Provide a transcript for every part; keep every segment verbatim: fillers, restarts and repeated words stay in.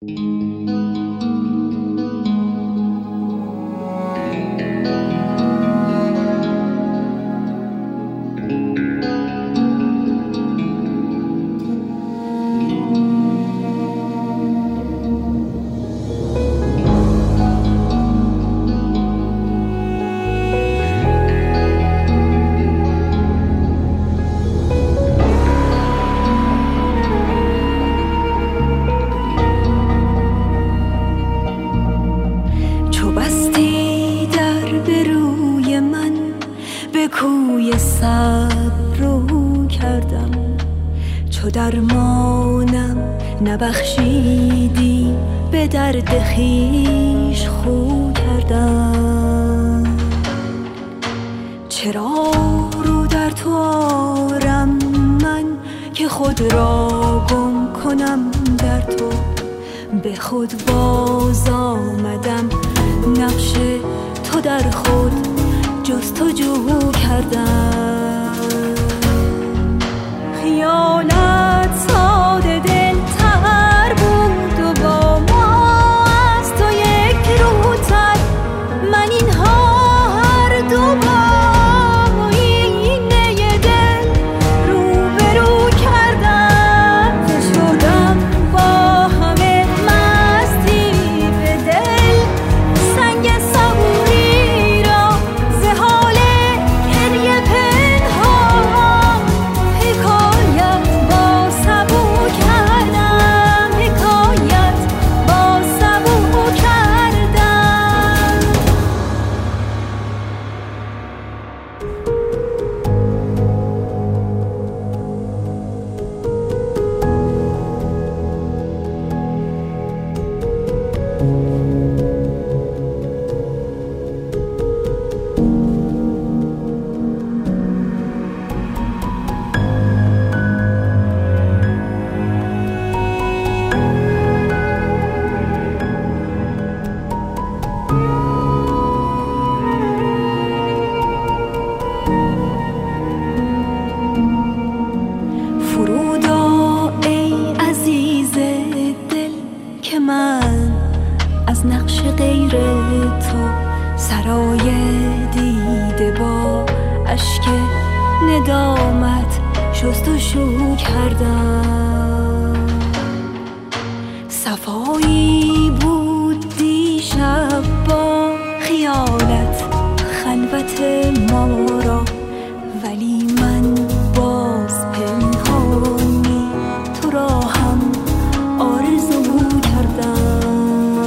کوی صبر رو کردم، چو درمانم نبخشیدی به درد خویش خو کردم. چرا رو در تو آرم من که خود را گم کنم در تو؟ به خود باز آمدم، نقش تو در خود جستجو کردم. خیالت ساده دل تر بود و با ما از تو یک روتر، من اینها هر دو با اینه دل رو به رو کردم. شدم با همه مستی به دل، سنگ صبوری را ز حال گریه پنهان حکایت با سبو کردم، حکایت با سبو کردم. فرودا ای عزیز دل که من از نقش غیر تو سرای دیده با اشک ندامت شستشو کردم. صفایی بود دیشب با خیالت خلوت ما را، ولی من باز پنهانی تو را هم آرزو کردم.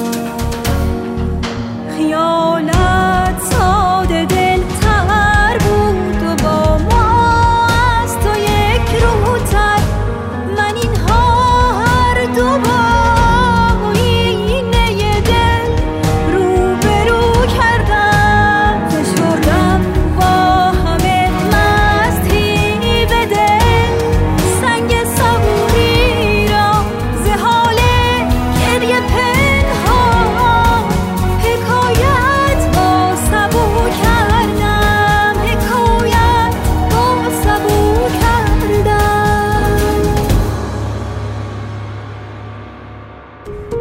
خیالت ساده دل تر بود و با ما از تو یک روتر، من اینها هر دو با اینه دل رو به رو کردم. فشردم با همه مستی به دل، سنگ صبوری را ز حال گریه پنهان حکایت با سبو کردم، حکایت با سبو کردم.